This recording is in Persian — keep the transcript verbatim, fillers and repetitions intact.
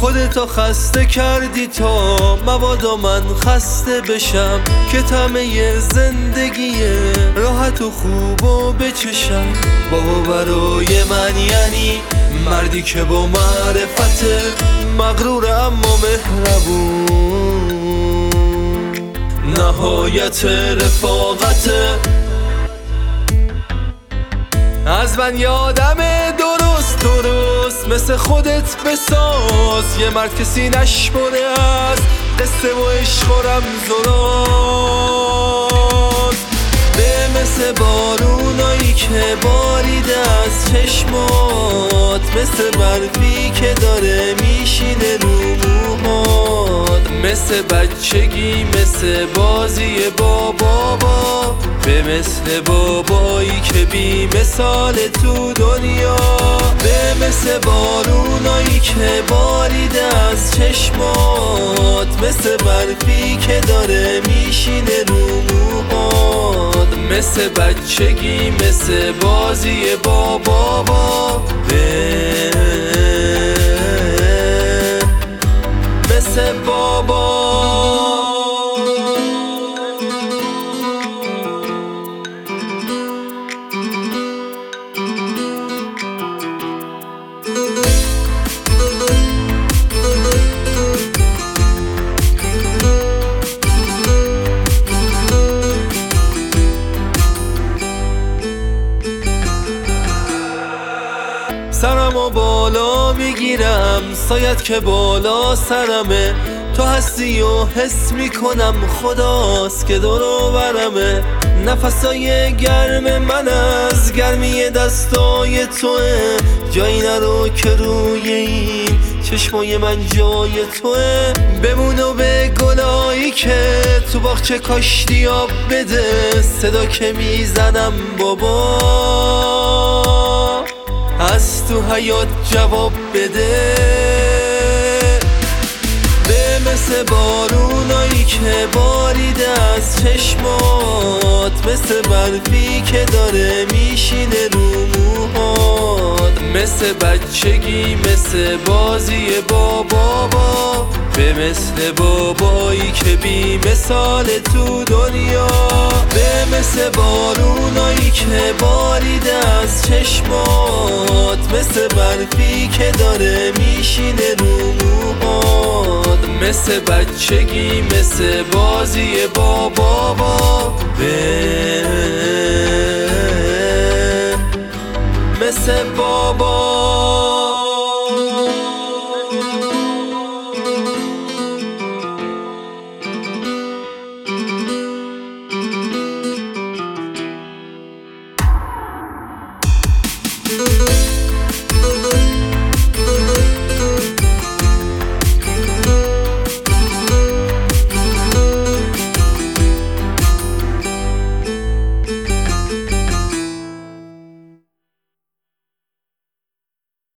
خودتو خسته کردی تا مبادا من خسته بشم که طعمه زندگی راحت و خوب و بچشم. بابا برای من یعنی مردی که با معرفت مغرور اما مهربون، نهایت رفاقت. از من یادمه درست درست مثل خودت بساز، یه مرد که سینش بره از قصه و عشق و رمز و راز. به مثل بارونایی که باریده از چشمات، مثل برفی که داره میشینه رو موهات، مثل بچگی مثل بازی با بابا، به مثل بابایی که بی مثال تو دنیا. به مثل بارونایی که باریده از چشمات، مثل برفی که داره میشینه رو موهات، مثل بچگی مثل بازی با بابا، به مثل بابا. سرمو بالا میگیرم سایت که بالا سرمه، تو هستی و حس میکنم خداست که دور و برمه. نفسای گرم من از گرمی دستای توه، جایی نرو که روی این چشمای من جای توه. بمون و به گلایی که تو باغچه کاشتی آب بده، صدا که میزنم بابا از تو حیات جواب بده. به مثل بارونایی که باریده از چشمات، مثل برفی که داره میشینه رو موهات، مثل بچگی مثل بازی با بابا، به مثل بابایی که بی مثال تو دنیا. به مثل بارونایی که باریده از چشمات، مثل برفی که داره میشینه رو موهات، مثل بچگی مثل بازی با بابا، به مثل بابا.